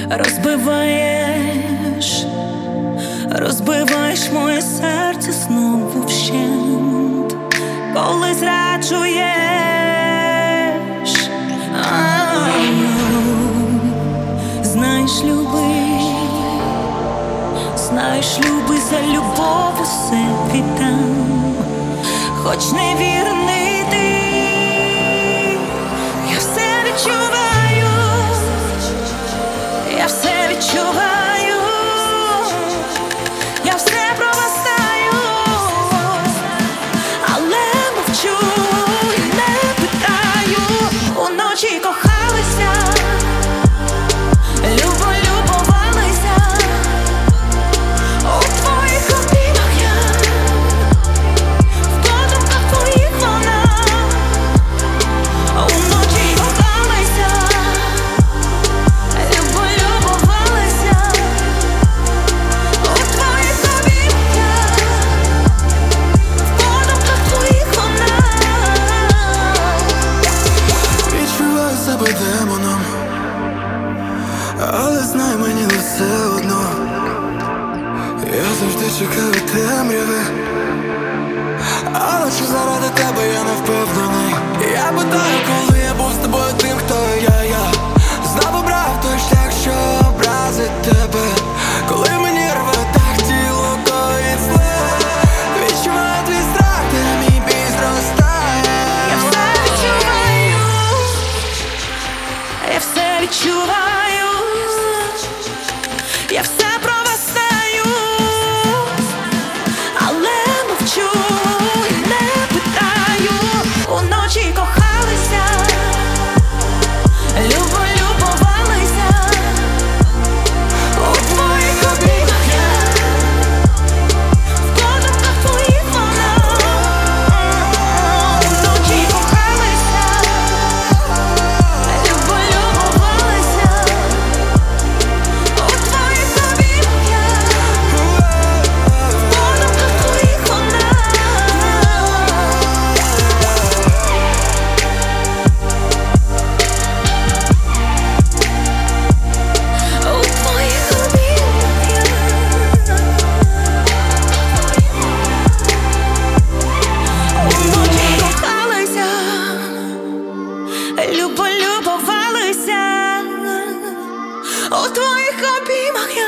Розбиваєш моє серце знову вщент, коли зраджуєш. Знаєш, люби, за любов усе віддам, хоч невірний ти, я все відчуваю, я все відчуваю, я все проростаю, але мовчу і не питаю. Уночі кохалися, любовалися, у твоїх обіймах я, в подумках твоїх вона. Уночі кохалися, любовалися, у твоїх обіймах я, в подумках твоїх вона. Відчуваю себе демоном, але знай, мені не все одно. Я завжди чекаю темряви, але чи заради тебе я не впевнений. Я питаю, коли я був з тобою тим, хто я знову брав той шлях, що образить тебе. Коли мені рве так тіло, коїть зле, відчуваю твій страх, де мій біль зростає. Я все відчуваю, я все відчуваю, я все проростаю, але мовчу і не питаю. Уночі кохалися, любовалися, у твоїх обіймах я, в подумках твоїх вона. Уночі кохалися, любовалися, у твоїх обіймах я, в подумках твоїх вона. У твоїх обіймах я, уночі кохалися, любовалися, у твоїх обіймах я.